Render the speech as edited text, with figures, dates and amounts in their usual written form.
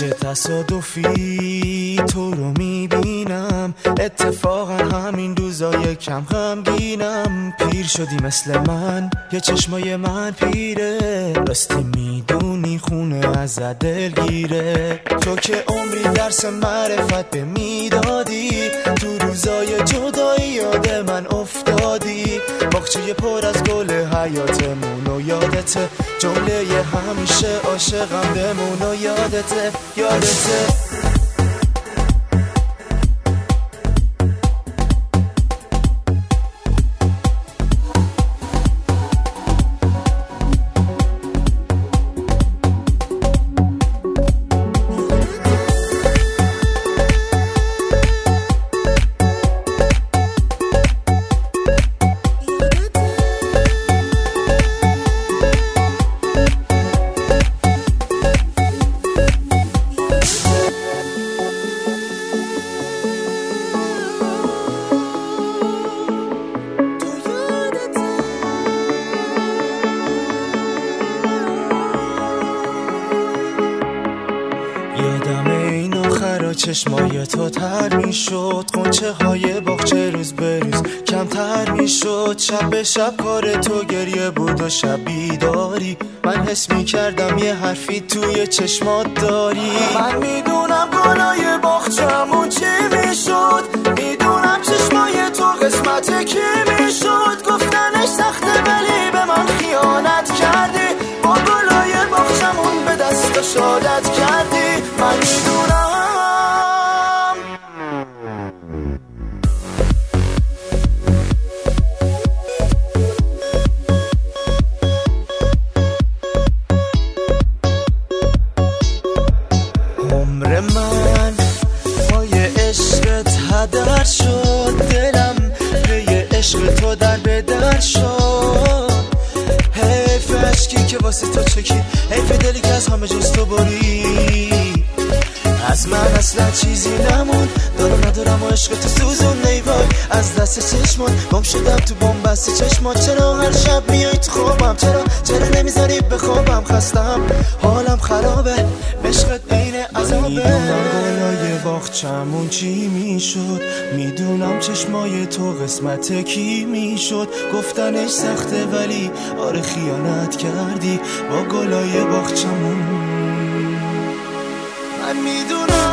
چه تصادفی تو رو میبینم، اتفاقا همین روزا یکم غمگینم. پیر شدی مثل من، یه چشمای من پیره، راستی میدونی خونه از دلگیره. تو که عمری درس معرفت به میدادی، تو روزای جدایی یاد من افتادی. باغچه پر از گل حیاتمون و یادته، جمله همیشه عاشقم بمون و یادته. یادم این آخرا چشمای تو تر میشد، قنچه های باغچه روز به روز کمتر میشد. شب به شب کار تو گریه بود و شب بیداری، من حس میکردم یه حرفی توی چشمات داری. من میدونم گلای باغچه‌مون چی میشد، میدونم چشمای تو قسمت کی میشد. گفتنش سخته ولی به من خیانت کردی، با گلای باغچه‌مون به دست شادت کردی. من میدونم عمر من پای عشقت هدر شد، دلم پی عشق تو در به در شد. حیف عشقی که واسه تو چکید، حیف دلی که از همه جز تو برید. از من اصلا چیزی نمون، دارم ندارم و عشق تو سوزون. نیوای از دست چشمان گم شدم تو بن‌بست چشمان. چرا هر شب میای تو خوابم، چرا نمیذاری بخوابم؟ خستم حالم خرابه، عشقت عین عذابه. میدونم گلای باغچه‌مون چی میشد، میدونم چشمای تو قسمت کی میشد. گفتنش سخته ولی آره خیانت کردی با گلای باغچه‌مون. من میدونم